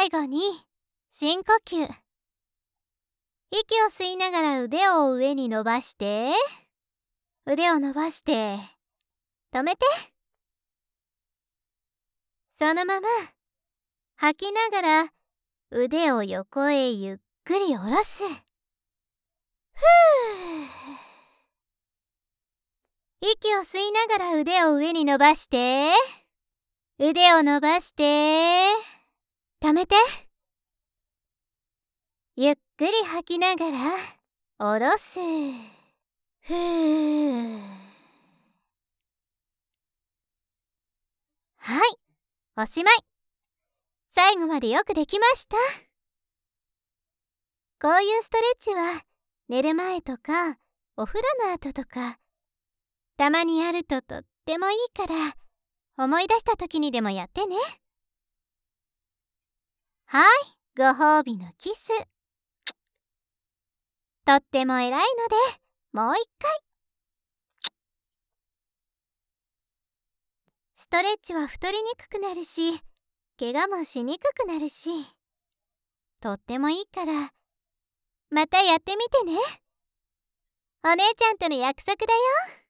最後に深呼吸。息を吸いながら腕を上に伸ばして、腕を伸ばして止めて。そのまま吐きながら腕を横へゆっくり下ろす。息を吸いながら腕を上に伸ばして、腕を伸ばして止めて。ゆっくり吐きながら下ろす。はい、おしまい。最後までよくできました。こういうストレッチは寝る前とかお風呂の後とかたまにやるととってもいいから、思い出した時にでもやってね。はい、ご褒美のキス。とっても偉いので、もう一回。ストレッチは太りにくくなるし、怪我もしにくくなるし、とってもいいから、またやってみてね。お姉ちゃんとの約束だよ。